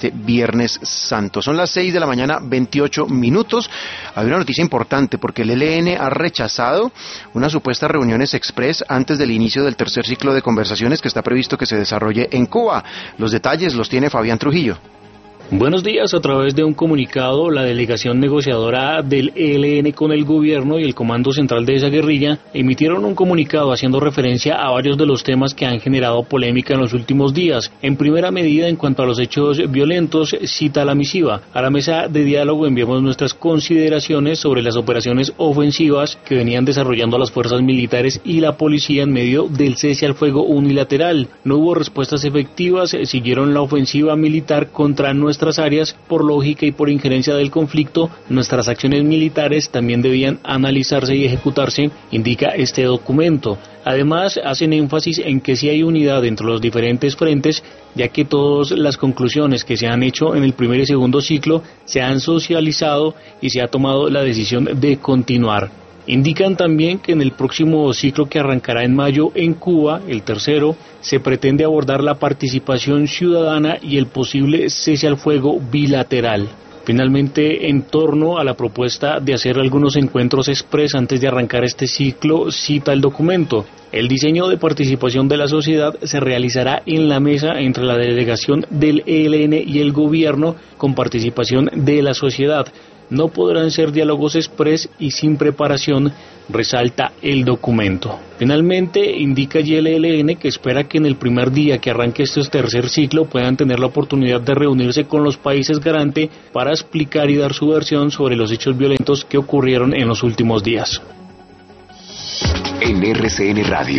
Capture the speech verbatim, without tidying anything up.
Viernes Santo. Son las seis de la mañana, veintiocho minutos. Hay una noticia importante porque el E L N ha rechazado unas supuestas reuniones express antes del inicio del tercer ciclo de conversaciones que está previsto que se desarrolle en Cuba. Los detalles los tiene Fabián Trujillo. Buenos días. A través de un comunicado, la delegación negociadora del E L N con el gobierno y el comando central de esa guerrilla emitieron un comunicado haciendo referencia a varios de los temas que han generado polémica en los últimos días. En primera medida, en cuanto a los hechos violentos, cita la misiva: a la mesa de diálogo enviamos nuestras consideraciones sobre las operaciones ofensivas que venían desarrollando las fuerzas militares y la policía en medio del cese al fuego unilateral. No hubo respuestas efectivas, siguieron la ofensiva militar contra nuestra áreas. Por lógica y por injerencia del conflicto, nuestras acciones militares también debían analizarse y ejecutarse, indica este documento. Además, hacen énfasis en que sí hay unidad entre los diferentes frentes, ya que todas las conclusiones que se han hecho en el primer y segundo ciclo se han socializado y se ha tomado la decisión de continuar. Indican también que en el próximo ciclo, que arrancará en mayo en Cuba, el tercero, se pretende abordar la participación ciudadana y el posible cese al fuego bilateral. Finalmente, en torno a la propuesta de hacer algunos encuentros express antes de arrancar este ciclo, cita el documento: el diseño de participación de la sociedad se realizará en la mesa entre la delegación del E L N y el gobierno, con participación de la sociedad. No podrán ser diálogos express y sin preparación, resalta el documento. Finalmente, indica el E L N que espera que en el primer día que arranque este tercer ciclo puedan tener la oportunidad de reunirse con los países garante para explicar y dar su versión sobre los hechos violentos que ocurrieron en los últimos días. En R C N Radio.